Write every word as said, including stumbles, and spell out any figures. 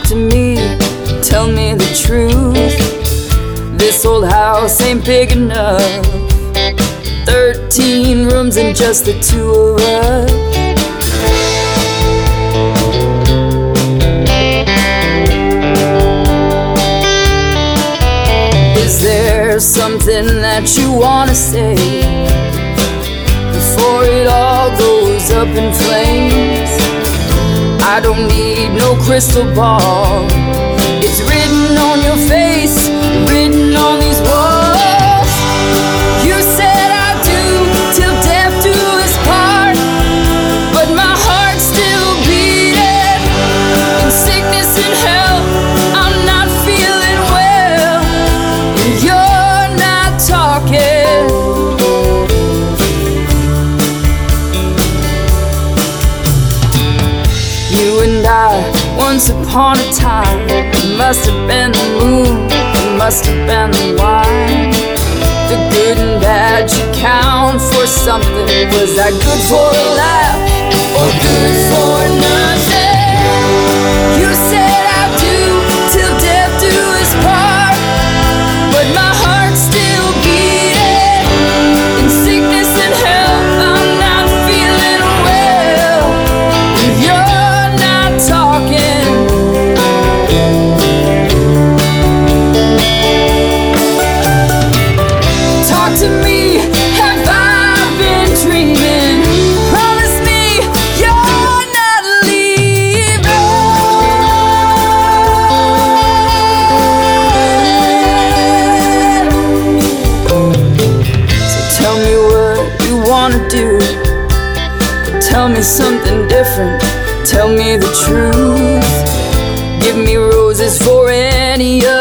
to me, tell me the truth. This old house ain't big enough. Thirteen rooms and just the two of us. Is there something that you wanna say before it all goes up in flames? I don't need no crystal ball. It's written on your face, written on these walls. You said I do till death do us part, but my heart's still beating. In sickness and health, I'm not feeling well, and you're not talking. You and I, once upon a time, it must have been the moon, it must have been the wine. The good and bad you count for something. Was that good for a laugh or good for nothing? You said I do till death do us part, but my heart's still beating. In sickness and health, I'm not feeling well, and you're not talking. Talk to me, have I been dreaming? Promise me you're not leaving. So tell me what you wanna do. Tell me something different. Tell me the truth. Give me roses for any other.